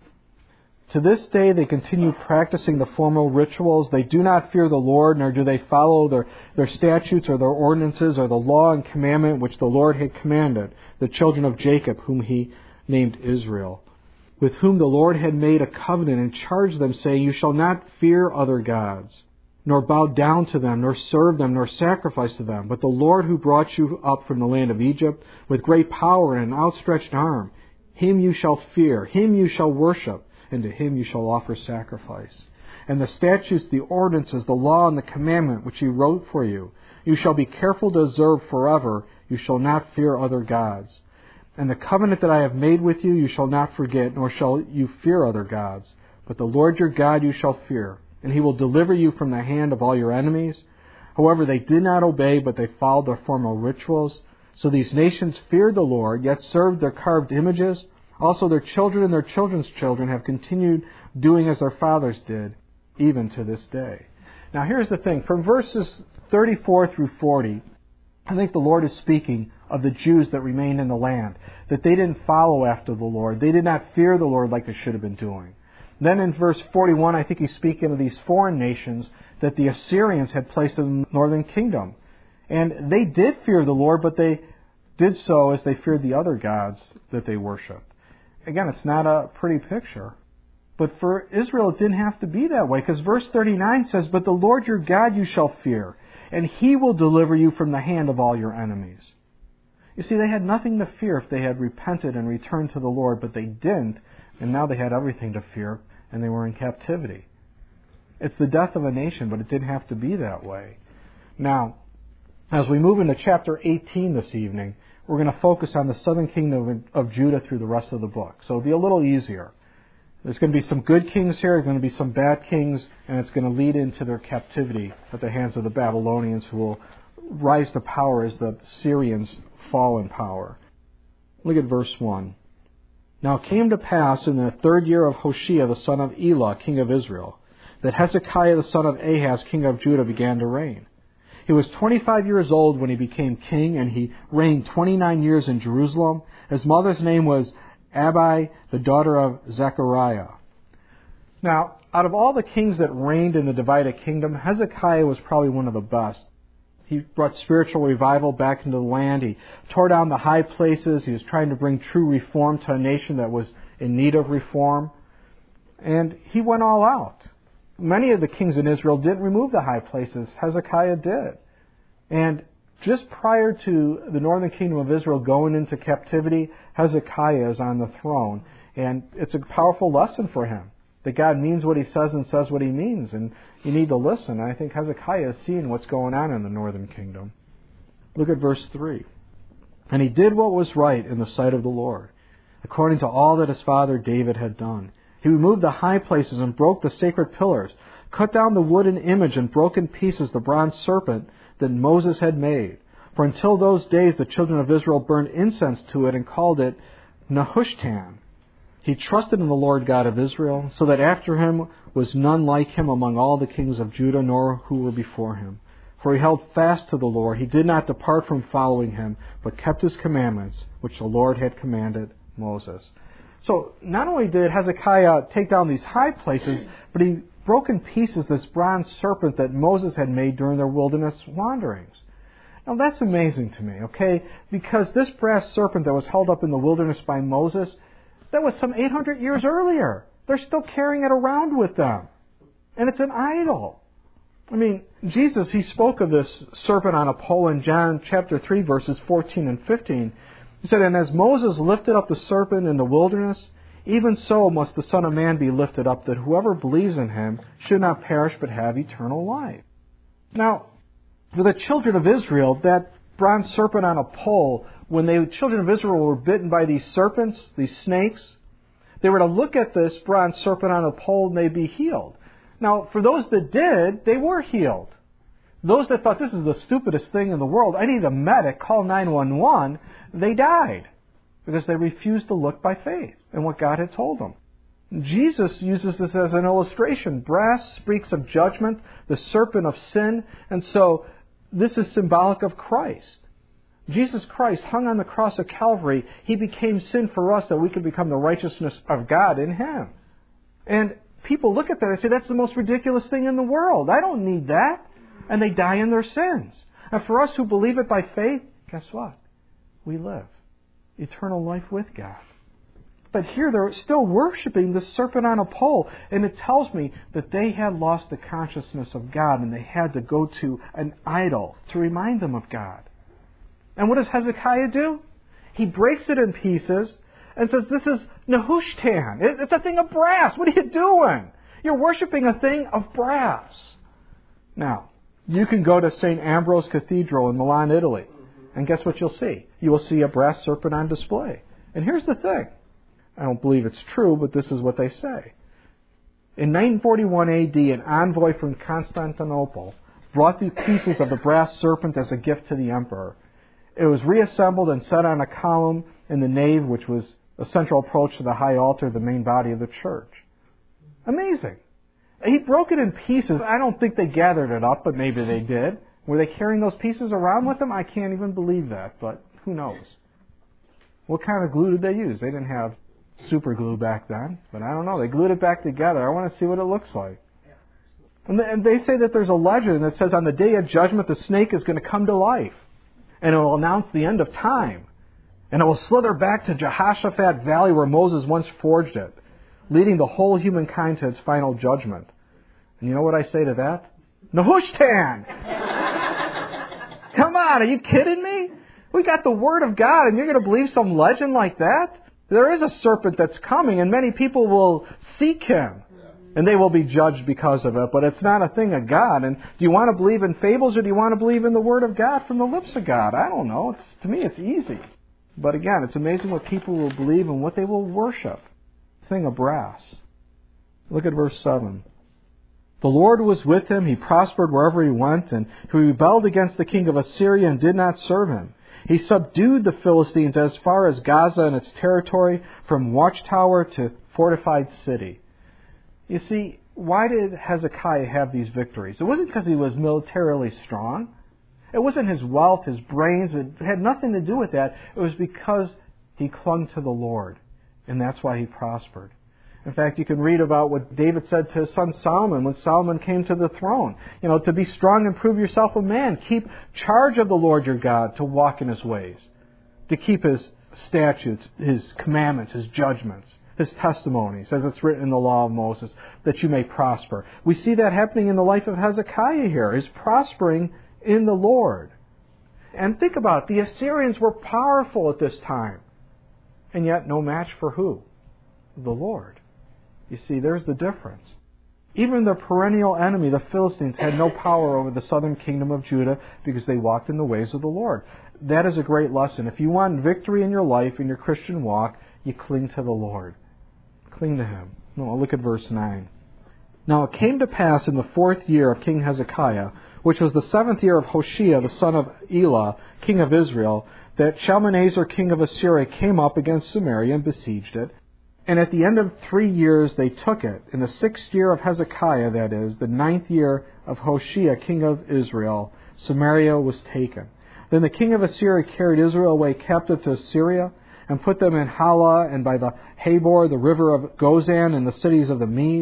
To this day they continue practicing the formal rituals. They do not fear the Lord, nor do they follow their statutes or their ordinances or the law and commandment which the Lord had commanded the children of Jacob, whom He named Israel, with whom the Lord had made a covenant and charged them, saying, You shall not fear other gods, nor bow down to them, nor serve them, nor sacrifice to them. But the Lord who brought you up from the land of Egypt with great power and an outstretched arm, Him you shall fear, Him you shall worship, and to Him you shall offer sacrifice. And the statutes, the ordinances, the law, and the commandment which He wrote for you, you shall be careful to observe forever. You shall not fear other gods. And the covenant that I have made with you, you shall not forget, nor shall you fear other gods. But the Lord your God you shall fear, and He will deliver you from the hand of all your enemies. However, they did not obey, but they followed their formal rituals. So these nations feared the Lord, yet served their carved images. Also their children and their children's children have continued doing as their fathers did, even to this day. Now here's the thing. From verses 34 through 40, I think the Lord is speaking of the Jews that remained in the land, that they didn't follow after the Lord. They did not fear the Lord like they should have been doing. Then in verse 41, I think He's speaking of these foreign nations that the Assyrians had placed in the northern kingdom. And they did fear the Lord, but they did so as they feared the other gods that they worshipped. Again, it's not a pretty picture. But for Israel, it didn't have to be that way, because verse 39 says, But the Lord your God you shall fear, and He will deliver you from the hand of all your enemies. You see, they had nothing to fear if they had repented and returned to the Lord, but they didn't, and now they had everything to fear, and they were in captivity. It's the death of a nation, but it didn't have to be that way. Now, as we move into chapter 18 this evening, we're going to focus on the southern kingdom of Judah through the rest of the book. So it'll be a little easier. There's going to be some good kings here, there's going to be some bad kings, and it's going to lead into their captivity at the hands of the Babylonians, who will rise to power as the Syrians fall in power. Look at verse 1. Now it came to pass in the 3rd year of Hoshea the son of Elah, king of Israel, that Hezekiah the son of Ahaz, king of Judah, began to reign. He was 25 years old when he became king, and he reigned 29 years in Jerusalem. His mother's name was Abi, the daughter of Zechariah. Now, out of all the kings that reigned in the divided kingdom, Hezekiah was probably one of the best. He brought spiritual revival back into the land. He tore down the high places. He was trying to bring true reform to a nation that was in need of reform. And he went all out. Many of the kings in Israel didn't remove the high places. Hezekiah did. And just prior to the northern kingdom of Israel going into captivity, Hezekiah is on the throne. And it's a powerful lesson for him, that God means what He says and says what He means. And you need to listen. And I think Hezekiah is seeing what's going on in the northern kingdom. Look at verse 3. And he did what was right in the sight of the Lord, according to all that his father David had done. He removed the high places and broke the sacred pillars, cut down the wooden image and broke in pieces the bronze serpent that Moses had made. For until those days the children of Israel burned incense to it and called it Nehushtan. He trusted in the Lord God of Israel, so that after him was none like him among all the kings of Judah, nor who were before him. For he held fast to the Lord. He did not depart from following Him, but kept His commandments, which the Lord had commanded Moses. So not only did Hezekiah take down these high places, but he broke in pieces this bronze serpent that Moses had made during their wilderness wanderings. Now that's amazing to me, okay? Because this brass serpent that was held up in the wilderness by Moses, that was some 800 years earlier. They're still carrying it around with them. And it's an idol. I mean, Jesus, he spoke of this serpent on a pole in John chapter 3, verses 14 and 15. He said, "And as Moses lifted up the serpent in the wilderness, even so must the Son of Man be lifted up, that whoever believes in him should not perish but have eternal life." Now, for the children of Israel, that bronze serpent on a pole, when the children of Israel were bitten by these serpents, these snakes, they were to look at this bronze serpent on a pole and they'd be healed. Now, for those that did, they were healed. Those that thought this is the stupidest thing in the world, I need a medic, call 911, they died because they refused to look by faith in what God had told them. Jesus uses this as an illustration. Brass speaks of judgment, the serpent of sin, and so this is symbolic of Christ. Jesus Christ hung on the cross of Calvary. He became sin for us that we could become the righteousness of God in Him. And people look at that and say, that's the most ridiculous thing in the world. I don't need that. And they die in their sins. And for us who believe it by faith, guess what? We live eternal life with God. But here they're still worshiping the serpent on a pole. And it tells me that they had lost the consciousness of God and they had to go to an idol to remind them of God. And what does Hezekiah do? He breaks it in pieces and says, this is Nehushtan. It's a thing of brass. What are you doing? You're worshiping a thing of brass. Now, you can go to St. Ambrose Cathedral in Milan, Italy. And guess what you'll see? You will see a brass serpent on display. And here's the thing. I don't believe it's true, but this is what they say. In 941 AD, an envoy from Constantinople brought the pieces of the brass serpent as a gift to the emperor. It was reassembled and set on a column in the nave, which was a central approach to the high altar, the main body of the church. Amazing. He broke it in pieces. I don't think they gathered it up, but maybe they did. Were they carrying those pieces around with them? I can't even believe that, but who knows? What kind of glue did they use? They didn't have super glue back then, but I don't know. They glued it back together. I want to see what it looks like. And they say that there's a legend that says on the day of judgment, the snake is going to come to life. And it will announce the end of time. And it will slither back to Jehoshaphat Valley where Moses once forged it, leading the whole humankind to its final judgment. And you know what I say to that? Nehushtan! Come on, are you kidding me? We got the Word of God and you're going to believe some legend like that? There is a serpent that's coming and many people will seek him. And they will be judged because of it. But it's not a thing of God. And do you want to believe in fables or do you want to believe in the Word of God from the lips of God? I don't know. To me, it's easy. But again, it's amazing what people will believe and what they will worship. Thing of brass. Look at verse 7. The Lord was with him. He prospered wherever he went. And he rebelled against the king of Assyria and did not serve him. He subdued the Philistines as far as Gaza and its territory, from watchtower to fortified city. You see, why did Hezekiah have these victories? It wasn't because he was militarily strong. It wasn't his wealth, his brains. It had nothing to do with that. It was because he clung to the Lord. And that's why he prospered. In fact, you can read about what David said to his son Solomon when Solomon came to the throne. To be strong and prove yourself a man. Keep charge of the Lord your God, to walk in his ways. To keep his statutes, his commandments, his judgments, his testimonies, as it's written in the law of Moses, that you may prosper. We see that happening in the life of Hezekiah here, is prospering in the Lord. And think about it, the Assyrians were powerful at this time, and yet no match for who? The Lord. You see, there's the difference. Even the perennial enemy, the Philistines, had no power over the southern kingdom of Judah because they walked in the ways of the Lord. That is a great lesson. If you want victory in your life, in your Christian walk, you cling to the Lord. Cling to Him. No, look at verse 9. Now it came to pass in the 4th year of King Hezekiah, which was the 7th year of Hoshea, the son of Elah, king of Israel, that Shalmaneser, king of Assyria, came up against Samaria and besieged it. And at the end of 3 years they took it. In the 6th year of Hezekiah, that is, the 9th year of Hoshea, king of Israel, Samaria was taken. Then the king of Assyria carried Israel away captive to Assyria, and put them in Halah and by the Habor, the river of Gozan, and the cities of the Medes.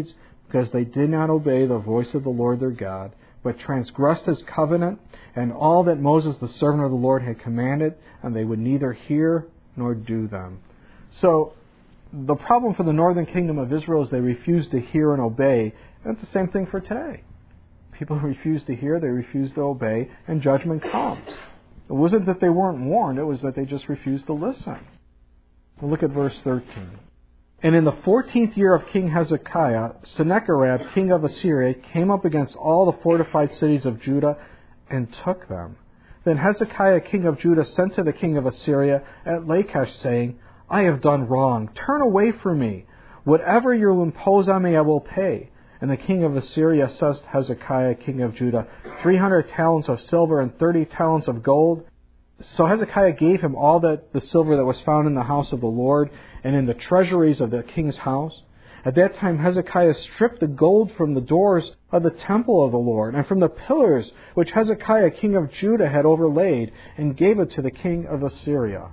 because they did not obey the voice of the Lord their God, but transgressed his covenant and all that Moses the servant of the Lord had commanded, and they would neither hear nor do them. So the problem for the northern kingdom of Israel is they refused to hear and obey. And it's the same thing for today. People refuse to hear, they refuse to obey, and judgment comes. It wasn't that they weren't warned, it was that they just refused to listen. We'll look at verse 13. And in the 14th year of King Hezekiah, Sennacherib, king of Assyria, came up against all the fortified cities of Judah and took them. Then Hezekiah, king of Judah, sent to the king of Assyria at Lachish, saying, I have done wrong. Turn away from me. Whatever you will impose on me, I will pay. And the king of Assyria assessed Hezekiah, king of Judah, 300 talents of silver and 30 talents of gold. So Hezekiah gave him all the silver that was found in the house of the Lord and in the treasuries of the king's house. At that time Hezekiah stripped the gold from the doors of the temple of the Lord and from the pillars which Hezekiah, king of Judah, had overlaid, and gave it to the king of Assyria.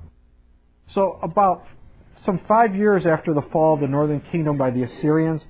So about some 5 years after the fall of the northern kingdom by the Assyrians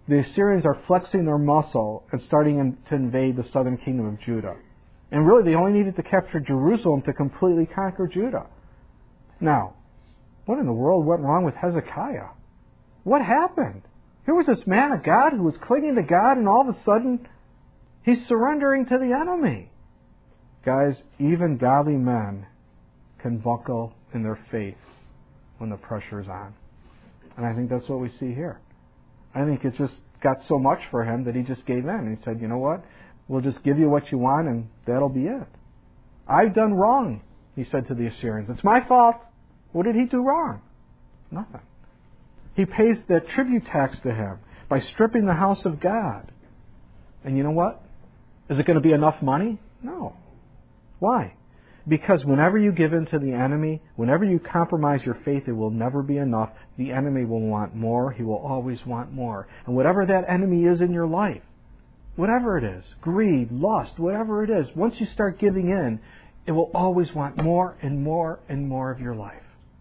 are flexing their muscle and starting to invade the southern kingdom of Judah. And really, they only needed to capture Jerusalem to completely conquer Judah. Now, what in the world went wrong with Hezekiah? What happened? Here was this man of God who was clinging to God, and all of a sudden, he's surrendering to the enemy. Guys, even godly men can buckle in their faith when the pressure is on. And I think that's what we see here. I think it just got so much for him that he just gave in. And he said, you know what? We'll just give you what you want, and that'll be it. I've done wrong, he said to the Assyrians. It's my fault. What did he do wrong? Nothing. He pays the tribute tax to him by stripping the house of God. And you know what? Is it going to be enough money? No. Why? Because whenever you give in to the enemy, whenever you compromise your faith, it will never be enough. The enemy will want more. He will always want more. And whatever that enemy is in your life, whatever it is, greed, lust, whatever it is, once you start giving in, it will always want more and more and more of your life.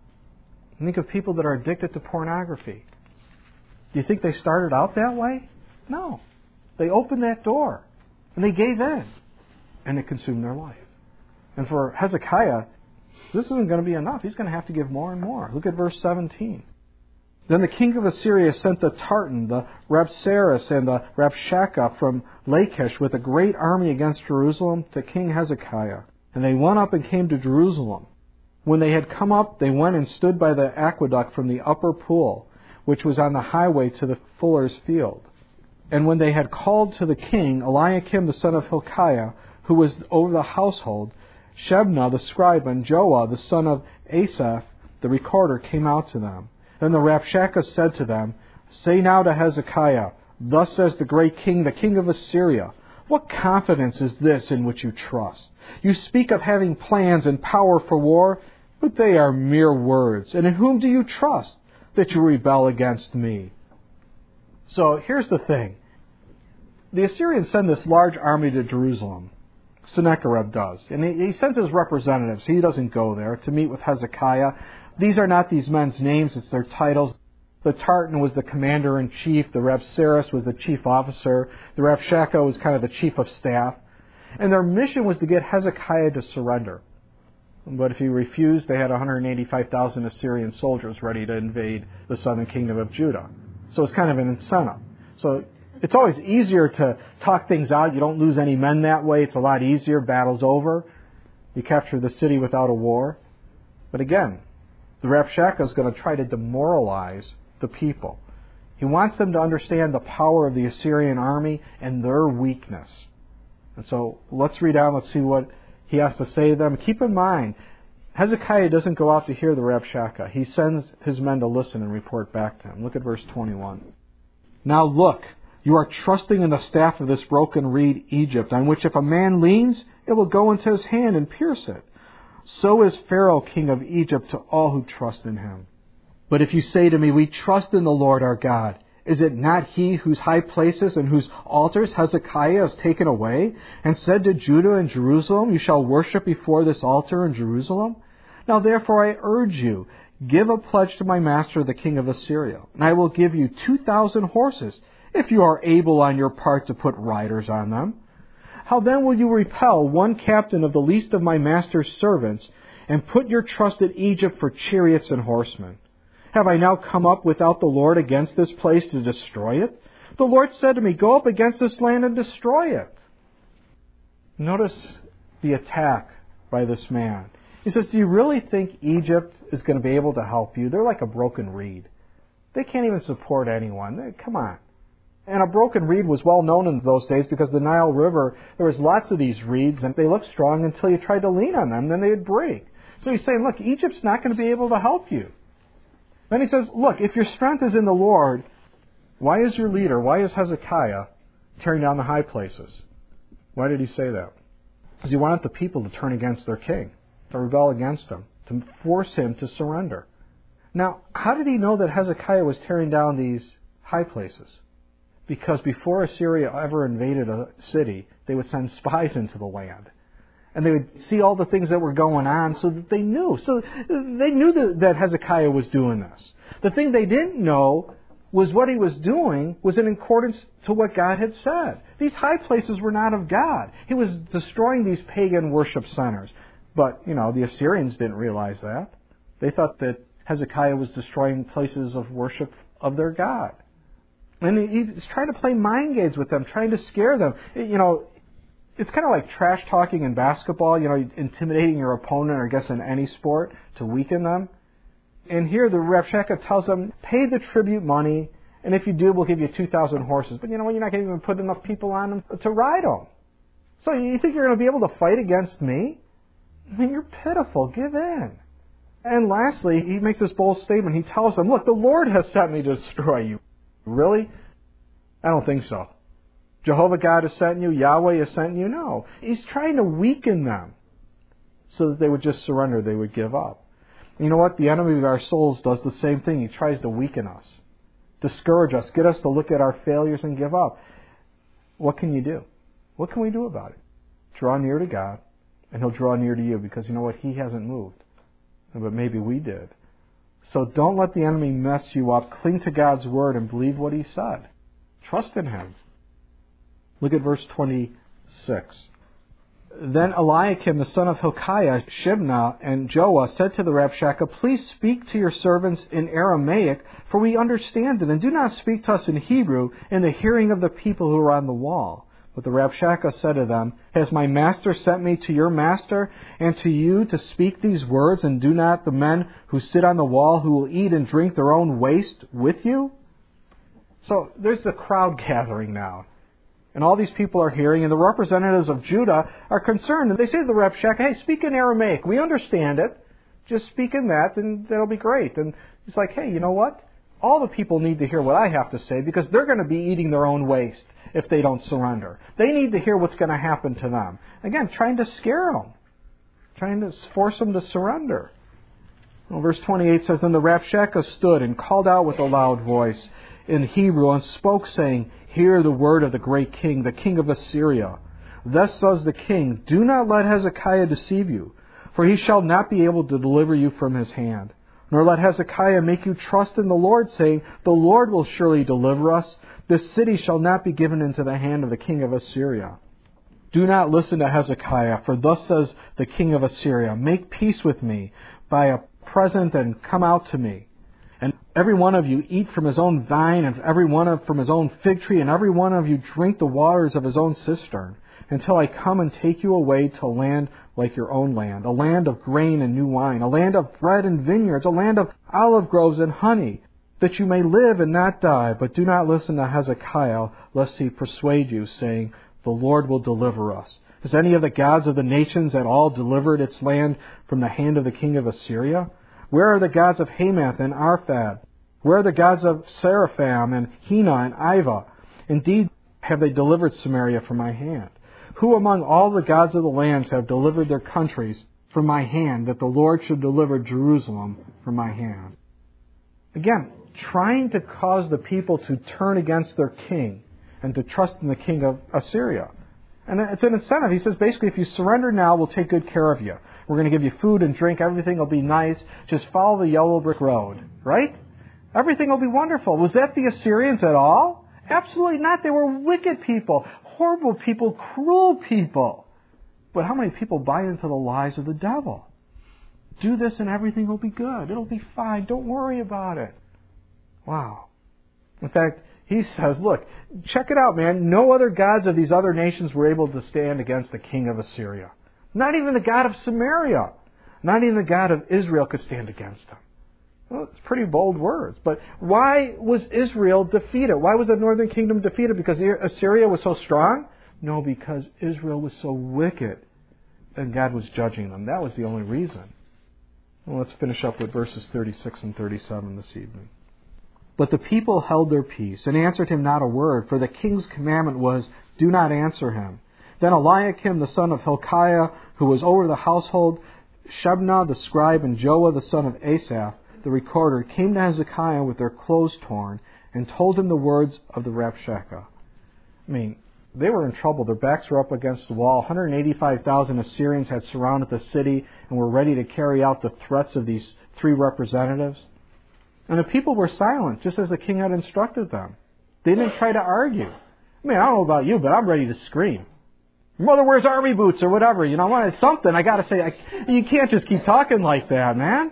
Think of people that are addicted to pornography. Do you think they started out that way? No. They opened that door and they gave in, and it consumed their life. And for Hezekiah, this isn't going to be enough. He's going to have to give more and more. Look at verse 17. Then the king of Assyria sent the Tartan, the Rabsaris, and the Rabshakeh from Lachish with a great army against Jerusalem to King Hezekiah. And they went up and came to Jerusalem. When they had come up, they went and stood by the aqueduct from the upper pool, which was on the highway to the fuller's field. And when they had called to the king, Eliakim the son of Hilkiah, who was over the household, Shebna the scribe, and Joah the son of Asaph the recorder came out to them. Then the Rabshakeh said to them, Say now to Hezekiah, Thus says the great king, the king of Assyria, What confidence is this in which you trust? You speak of having plans and power for war, but they are mere words. And in whom do you trust that you rebel against me? So here's the thing. The Assyrians send this large army to Jerusalem. Sennacherib does. And he sends his representatives. He doesn't go there to meet with Hezekiah. These are not these men's names, it's their titles. The Tartan was the commander-in-chief. The Rabsaris was the chief officer. The Rabshakeh was kind of the chief of staff. And their mission was to get Hezekiah to surrender. But if he refused, they had 185,000 Assyrian soldiers ready to invade the southern kingdom of Judah. So it's kind of an incentive. So it's always easier to talk things out. You don't lose any men that way. It's a lot easier. Battle's over. You capture the city without a war. But again, the Rabshakeh is going to try to demoralize the people. He wants them to understand the power of the Assyrian army and their weakness. And so let's read on. Let's see what he has to say to them. Keep in mind, Hezekiah doesn't go out to hear the Rabshakeh. He sends his men to listen and report back to him. Look at verse 21. Now look, you are trusting in the staff of this broken reed, Egypt, on which if a man leans, it will go into his hand and pierce it. So is Pharaoh king of Egypt to all who trust in him. But if you say to me, we trust in the Lord our God, is it not he whose high places and whose altars Hezekiah has taken away, and said to Judah and Jerusalem, you shall worship before this altar in Jerusalem? Now therefore I urge you, give a pledge to my master the king of Assyria, and I will give you 2,000 horses, if you are able on your part to put riders on them? How then will you repel one captain of the least of my master's servants, and put your trust in Egypt for chariots and horsemen? Have I now come up without the Lord against this place to destroy it? The Lord said to me, go up against this land and destroy it. Notice the attack by this man. He says, do you really think Egypt is going to be able to help you? They're like a broken reed. They can't even support anyone. Come on. And a broken reed was well known in those days because the Nile River, there was lots of these reeds, and they looked strong until you tried to lean on them, then they would break. So he's saying, look, Egypt's not going to be able to help you. Then he says, look, if your strength is in the Lord, why is your leader, why is Hezekiah tearing down the high places? Why did he say that? Because he wanted the people to turn against their king, to rebel against him, to force him to surrender. Now, how did he know that Hezekiah was tearing down these high places? Because before Assyria ever invaded a city, they would send spies into the land. And they would see all the things that were going on so that they knew. So they knew that Hezekiah was doing this. The thing they didn't know was what he was doing was in accordance to what God had said. These high places were not of God. He was destroying these pagan worship centers. But, the Assyrians didn't realize that. They thought that Hezekiah was destroying places of worship of their God. And he's trying to play mind games with them, trying to scare them. It's kind of like trash talking in basketball, intimidating your opponent, or I guess in any sport, to weaken them. And here the Rabshakeh tells them, pay the tribute money, and if you do, we'll give you 2,000 horses. But you're not going to even put enough people on them to ride them. So you think you're going to be able to fight against me? You're pitiful. Give in. And lastly, he makes this bold statement. He tells them, look, the Lord has sent me to destroy you. Really? I don't think so. Jehovah God has sent you? Yahweh has sent you? No. He's trying to weaken them so that they would just surrender, they would give up. You know what? The enemy of our souls does the same thing. He tries to weaken us, discourage us, get us to look at our failures and give up. What can you do? What can we do about it? Draw near to God, and He'll draw near to you, because you know what? He hasn't moved. But maybe we did. So don't let the enemy mess you up. Cling to God's Word and believe what He said. Trust in Him. Look at verse 26. Then Eliakim, the son of Hilkiah, Shebna, and Joah said to the Rabshakeh, please speak to your servants in Aramaic, for we understand it, and do not speak to us in Hebrew in the hearing of the people who are on the wall. But the Rabshakeh said to them, has my master sent me to your master and to you to speak these words, and do not the men who sit on the wall, who will eat and drink their own waste, with you? So there's the crowd gathering now. And all these people are hearing, and the representatives of Judah are concerned. And they say to the Rabshakeh, hey, speak in Aramaic. We understand it. Just speak in that, and that'll be great. And he's like, hey, you know what? All the people need to hear what I have to say, because they're going to be eating their own waste if they don't surrender. They need to hear what's going to happen to them. Again, trying to scare them. Trying to force them to surrender. Well, verse 28 says, then the Rabshakeh stood and called out with a loud voice in Hebrew, and spoke, saying, hear the word of the great king, the king of Assyria. Thus says the king, do not let Hezekiah deceive you, for he shall not be able to deliver you from his hand. Nor let Hezekiah make you trust in the Lord, saying, the Lord will surely deliver us. This city shall not be given into the hand of the king of Assyria. Do not listen to Hezekiah, for thus says the king of Assyria, make peace with me by a present, and come out to me. And every one of you eat from his own vine, and every one from his own fig tree, and every one of you drink the waters of his own cistern, until I come and take you away to a land like your own land, a land of grain and new wine, a land of bread and vineyards, a land of olive groves and honey, that you may live and not die. But do not listen to Hezekiah, lest he persuade you, saying, the Lord will deliver us. Has any of the gods of the nations at all delivered its land from the hand of the king of Assyria? Where are the gods of Hamath and Arphad? Where are the gods of Seraphim and Hena and Iva? Indeed, have they delivered Samaria from my hand? Who among all the gods of the lands have delivered their countries from my hand, that the Lord should deliver Jerusalem from my hand? Again, trying to cause the people to turn against their king and to trust in the king of Assyria. And it's an incentive. He says, basically, if you surrender now, we'll take good care of you. We're going to give you food and drink. Everything will be nice. Just follow the yellow brick road, right? Everything will be wonderful. Was that the Assyrians at all? Absolutely not. They were wicked people, horrible people, cruel people. But how many people buy into the lies of the devil? Do this and everything will be good. It'll be fine. Don't worry about it. Wow. In fact, he says, look, check it out, man. No other gods of these other nations were able to stand against the king of Assyria. Not even the God of Samaria. Not even the God of Israel could stand against him. Well, it's pretty bold words. But why was Israel defeated? Why was the northern kingdom defeated? Because Assyria was so strong? No, because Israel was so wicked and God was judging them. That was the only reason. Well, let's finish up with verses 36 and 37 this evening. But the people held their peace and answered him not a word, for the king's commandment was, do not answer him. Then Eliakim, the son of Hilkiah, who was over the household, Shebna, the scribe, and Joah, the son of Asaph, the recorder, came to Hezekiah with their clothes torn and told him the words of the Rabshakeh. I mean, they were in trouble. Their backs were up against the wall. 185,000 Assyrians had surrounded the city and were ready to carry out the threats of these three representatives. And the people were silent, just as the king had instructed them. They didn't try to argue. I mean, I don't know about you, but I'm ready to scream. Mother wears army boots or whatever. You know, when it's something, I got to say, you can't just keep talking like that, man.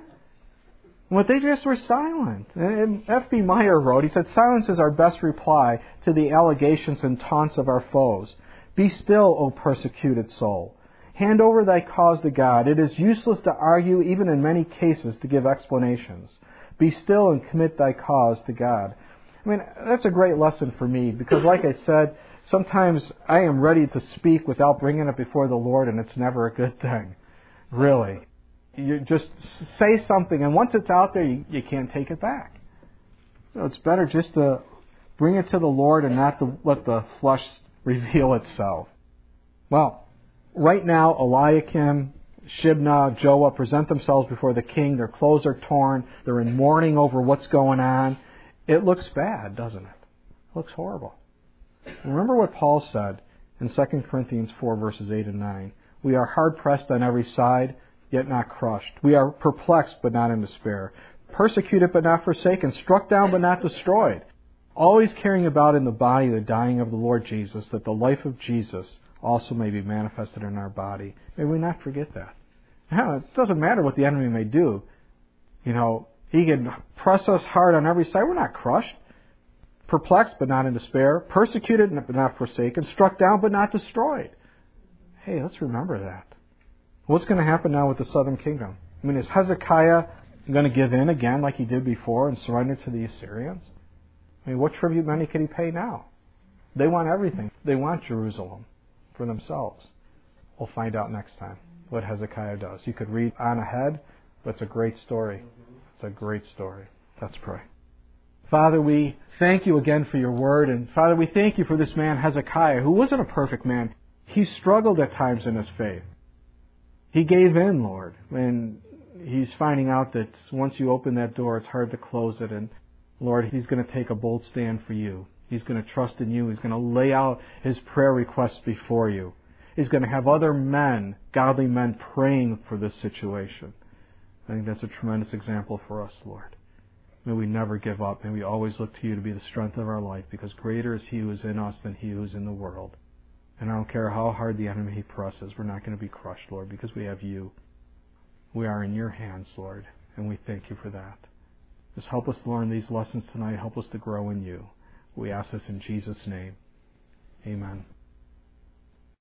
But they just were silent. And F.B. Meyer wrote, he said, silence is our best reply to the allegations and taunts of our foes. Be still, O persecuted soul. Hand over thy cause to God. It is useless to argue, even in many cases, to give explanations. Be still and commit thy cause to God. I mean, that's a great lesson for me because, like I said, sometimes I am ready to speak without bringing it before the Lord, and it's never a good thing. Really. You just say something, and once it's out there, you can't take it back. So it's better just to bring it to the Lord and not to let the flesh reveal itself. Well, right now, Eliakim, Shebna, Joah present themselves before the king. Their clothes are torn. They're in mourning over what's going on. It looks bad, doesn't it? It looks horrible. Remember what Paul said in 2 Corinthians 4, verses 8 and 9. We are hard-pressed on every side, yet not crushed. We are perplexed, but not in despair. Persecuted, but not forsaken. Struck down, but not destroyed. Always carrying about in the body the dying of the Lord Jesus, that the life of Jesus also may be manifested in our body. May we not forget that. Now, it doesn't matter what the enemy may do. You know, he can press us hard on every side. We're not crushed. Perplexed, but not in despair. Persecuted, but not forsaken. Struck down, but not destroyed. Hey, let's remember that. What's going to happen now with the southern kingdom? I mean, is Hezekiah going to give in again like he did before and surrender to the Assyrians? I mean, what tribute money can he pay now? They want everything. They want Jerusalem for themselves. We'll find out next time what Hezekiah does. You could read on ahead, but it's a great story. It's a great story. Let's pray. Father, we thank you again for your word. And Father, we thank you for this man Hezekiah, who wasn't a perfect man. He struggled at times in his faith. He gave in, Lord. And he's finding out that once you open that door, it's hard to close it. And Lord, he's going to take a bold stand for you. He's going to trust in you. He's going to lay out his prayer requests before you. He's going to have other men, godly men, praying for this situation. I think that's a tremendous example for us, Lord. May we never give up. May we always look to you to be the strength of our life, because greater is he who is in us than he who is in the world. And I don't care how hard the enemy presses, we're not going to be crushed, Lord, because we have you. We are in your hands, Lord, and we thank you for that. Just help us learn these lessons tonight. Help us to grow in you. We ask this in Jesus' name. Amen.